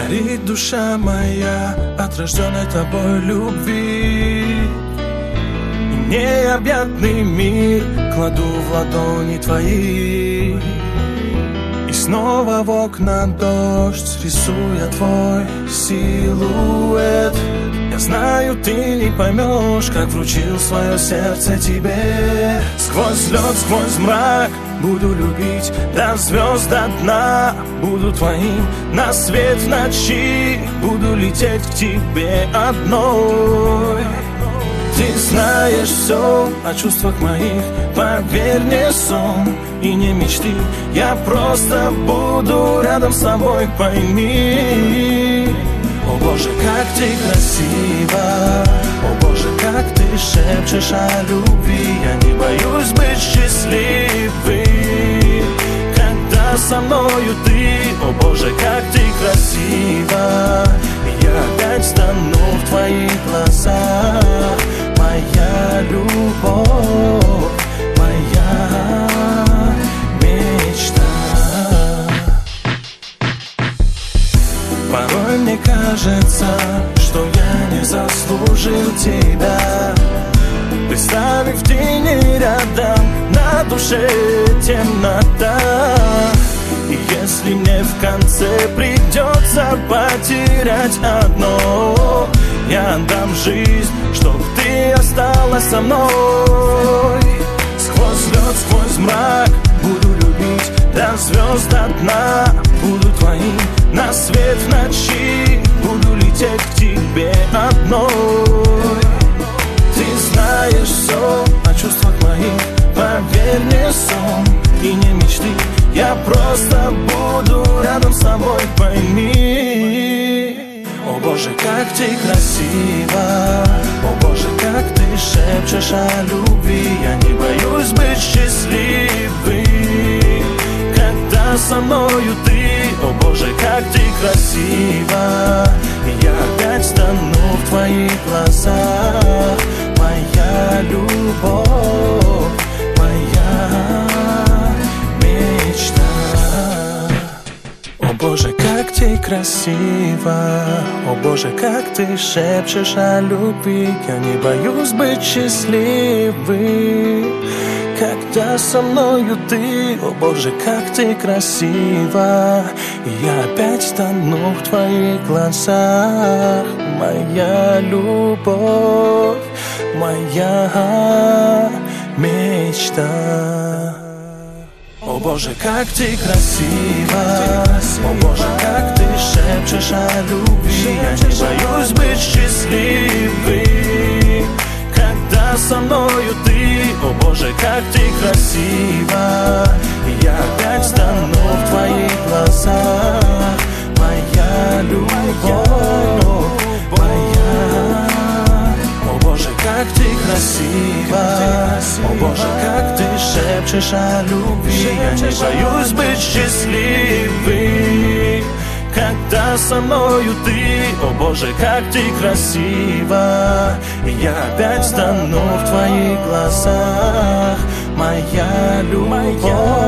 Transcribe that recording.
Горит душа моя от рожденной тобой любви. И необъятный мир кладу в ладони твои. И снова в окна дождь, рисуя твой силуэт. Я знаю, ты не поймешь, как вручил свое сердце тебе. Сквозь лед, сквозь мрак буду любить до звезд, до дна. Буду твоим на свет в ночи, буду лететь к тебе одной. Ты знаешь все о чувствах моих, поверь, не сон и не мечты. Я просто буду рядом с тобой, пойми. О Боже, как ты красива, о Боже, как ты шепчешь о любви. Я не боюсь быть счастливым, когда со мною ты. О Боже, как ты красива, я опять стану в твоих глазах. Моя любовь, моя мечта. Порой мне кажется, что я не заслужил тебя. Представив в тени рядом, на душе темнота. И если мне в конце придется потерять одно, я отдам жизнь, чтоб ты осталась со мной. Сквозь лед, сквозь мрак буду любить до звезд, до дна. Буду твоим на свет в ночи, буду лететь к тебе одной. Ты знаешь все о чувствах моих, поверь, не сон и не мечты. Я просто буду рядом с тобой, пойми. О Боже, как ты красива, о Боже, как ты шепчешь о любви. Я не боюсь быть счастливым, когда со мною ты. О Боже, как ты красива, я опять стану в твоих глазах. Моя любовь, моя мечта. О Боже, как ты красива, о Боже, как ты шепчешь о любви. Я не боюсь быть счастливым, когда со мною ты. О Боже, как ты красива, я опять стану в твоих глазах. Моя любовь, моя мечта. О Боже, как ты красива, о Боже, как ты шепчешь о любви. Я не боюсь быть счастливым, когда со мною ты. О Боже, как ты красива, я опять стану в твоих глазах. Моя любовь, моя. О Боже, как ты красива, о Боже, как ты шепчешь о любви. Я не боюсь быть счастливым, когда со мною ты. О Боже, как ты красива, я опять стану в твоих глазах. Моя любовь.